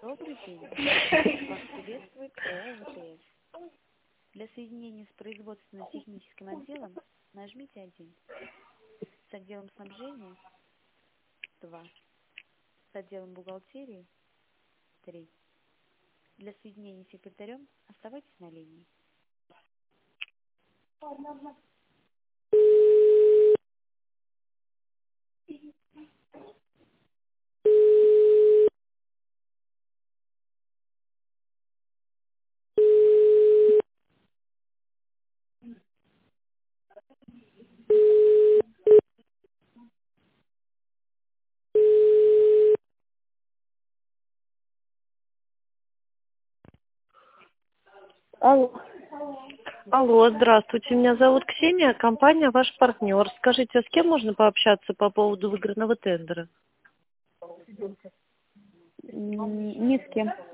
Добрый день. Вас приветствует ООО ВТС. Для соединения с производственно-техническим отделом нажмите 1. С отделом снабжения 2. С отделом бухгалтерии 3. Для соединения с секретарем оставайтесь на линии. Алло. Алло, здравствуйте, меня зовут Ксения, компания «Ваш партнер». Скажите, а с кем можно пообщаться по поводу выигранного тендера? Ни с кем.